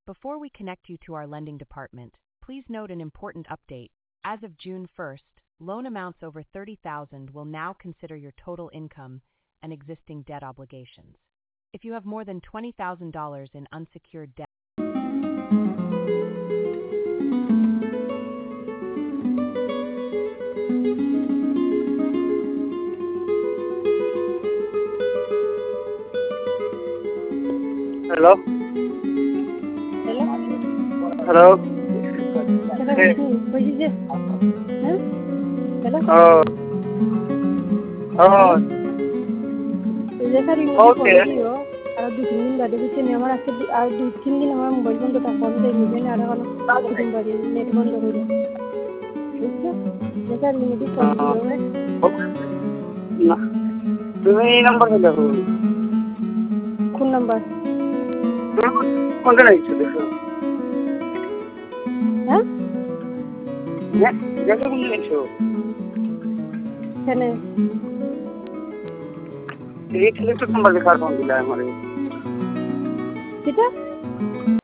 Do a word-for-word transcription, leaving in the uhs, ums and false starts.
Before we connect you to our lending department, please note an important update. As of June first, loan amounts over thirty thousand dollars will now consider your total income and existing debt obligations. If you have more than twenty thousand dollars in unsecured debt, Hello? Hello? Hello? Hello, Hey. what is it? Huh? Hello? Oh. Oh. রেখার emoji Okay. Phone দিও আর দুই তিন দিন বাদে বুঝছেন আমার আজকে দু- আর দুই তিন দিন আমার মোবাইল বন্ধটা ফোন দিয়ে বুঝছেন আর এখন দুদিন বাদে নেট বন্ধ করে বুঝছো রেখার ইমোজি ফোন দিও না তুমি এই নাম্বার দেখো কোন নাম্বার কোনটা নিচ্ছ দেখো হ্যাঁ দেখো কোনটা নিচ্ছ কেন এই ছেলেটার নাম্বার লেখার ফোন দিলা আমার সেটা